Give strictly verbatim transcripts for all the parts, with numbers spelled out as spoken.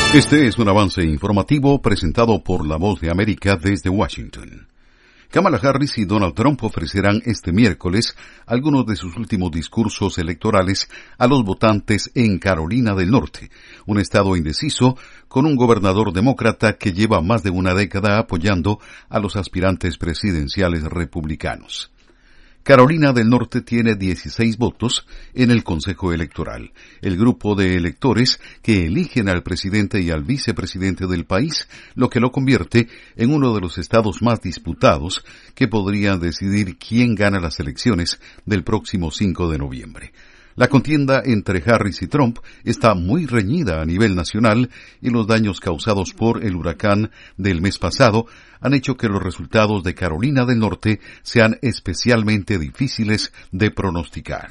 Este es un avance informativo presentado por La Voz de América desde Washington. Kamala Harris y Donald Trump ofrecerán este miércoles algunos de sus últimos discursos electorales a los votantes en Carolina del Norte, un estado indeciso con un gobernador demócrata que lleva más de una década apoyando a los aspirantes presidenciales republicanos. Carolina del Norte tiene dieciséis votos en el Consejo Electoral, el grupo de electores que eligen al presidente y al vicepresidente del país, lo que lo convierte en uno de los estados más disputados que podrían decidir quién gana las elecciones del próximo cinco de noviembre. La contienda entre Harris y Trump está muy reñida a nivel nacional y los daños causados por el huracán del mes pasado han hecho que los resultados de Carolina del Norte sean especialmente difíciles de pronosticar.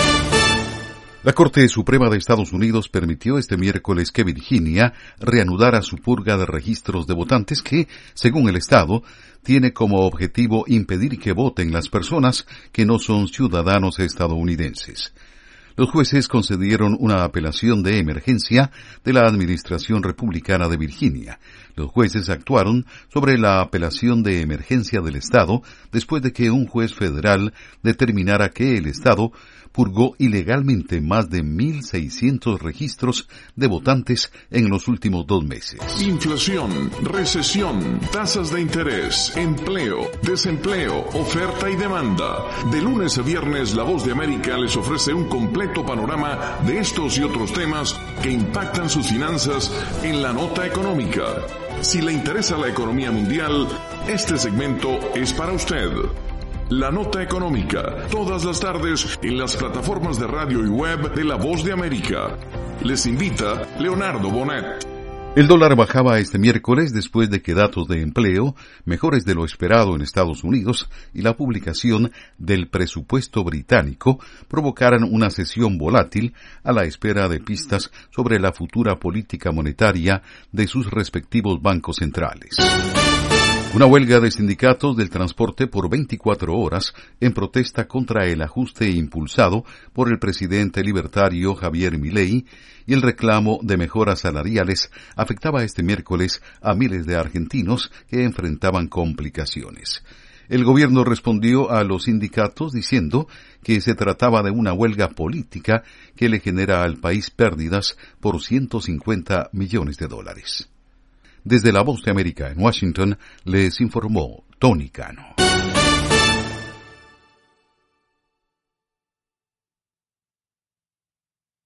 La Corte Suprema de Estados Unidos permitió este miércoles que Virginia reanudara su purga de registros de votantes que, según el Estado, tiene como objetivo impedir que voten las personas que no son ciudadanos estadounidenses. Los jueces concedieron una apelación de emergencia de la Administración Republicana de Virginia. Los jueces actuaron sobre la apelación de emergencia del Estado después de que un juez federal determinara que el Estado purgó ilegalmente más de mil seiscientos registros de votantes en los últimos dos meses. Inflación, recesión, tasas de interés, empleo, desempleo, oferta y demanda. De lunes a viernes, La Voz de América les ofrece un completo panorama de estos y otros temas que impactan sus finanzas en la nota económica. Si le interesa la economía mundial, este segmento es para usted. La Nota Económica, todas las tardes en las plataformas de radio y web de La Voz de América. Les invita Leonardo Bonet. El dólar bajaba este miércoles después de que datos de empleo, mejores de lo esperado en Estados Unidos, y la publicación del presupuesto británico provocaran una sesión volátil a la espera de pistas sobre la futura política monetaria de sus respectivos bancos centrales. Una huelga de sindicatos del transporte por veinticuatro horas en protesta contra el ajuste impulsado por el presidente libertario Javier Milei y el reclamo de mejoras salariales afectaba este miércoles a miles de argentinos que enfrentaban complicaciones. El gobierno respondió a los sindicatos diciendo que se trataba de una huelga política que le genera al país pérdidas por ciento cincuenta millones de dólares. Desde La Voz de América en Washington, les informó Tony Cano.